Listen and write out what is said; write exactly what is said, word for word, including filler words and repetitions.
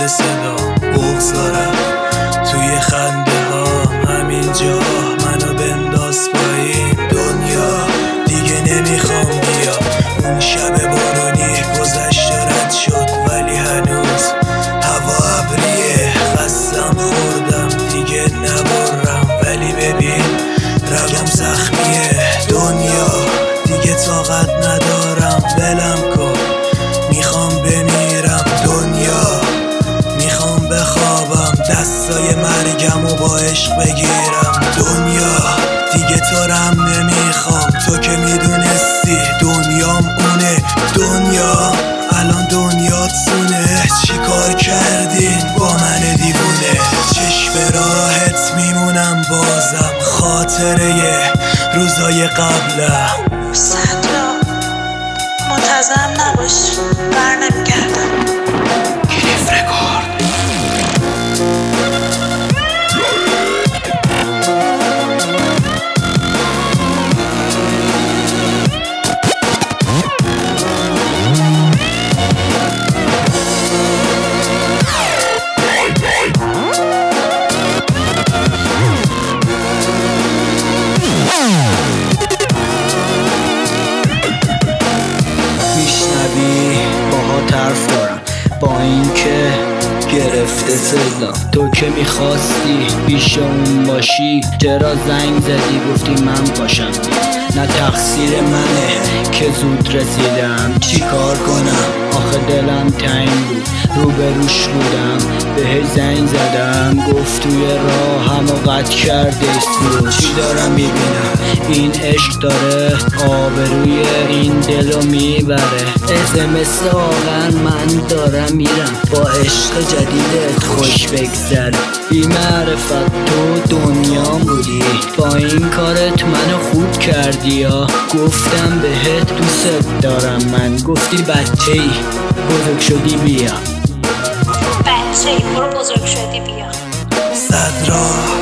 صدا بغضارم توی خنده ها همینجا منو بنداز پایین. دنیا دیگه نمیخوام بیا، اون شب بارونی گذشت رد شد ولی هنوز هوا ابریه. خستم خوردم دیگه نبرم ولی ببین رگم زخمیه. دنیا دیگه طاقت ندارم ولم کن، میخوام بمیرم. دنیا میخوام بخوابم دستای مرگم و با عشق بگیرم. دنیا دیگه تو رم نمیخوام، تو که میدونستی دنیام اونه. دنیا الان دنیات سونه، چی کار کردین با من دیوونه؟ چشم راحت میمونم بازم خاطره روزای قبلم. صدرا منتظرم نباش، بر نمیگردم. گریف رکورد. میشنوی باها طرف دارم با اینکه گرفته صدا. تو که میخواستی پیش اون باشی چرا زنگ زدی گفتی من باشم؟ نه تقصیر منه که زود رسیدم، چی کار کنم آخه دلم تنگ بود. روبروش بودم بهش زنگ زدم گفت توی راه همو قطع کرده سو. چی دارم میبینم این عشق داره آبروی این دلو میبره. اسمس آقا من دارم میرم با عشق جدیدت خوش بگذره. بی معرفت تو دنیا بودی، با این کارت منو خوب کردی یا گفتم بهت دوست دارم من گفتی بچه ای بزرگ شدی بیا. بچه ای برو بزرگ شدی بیا. صدرا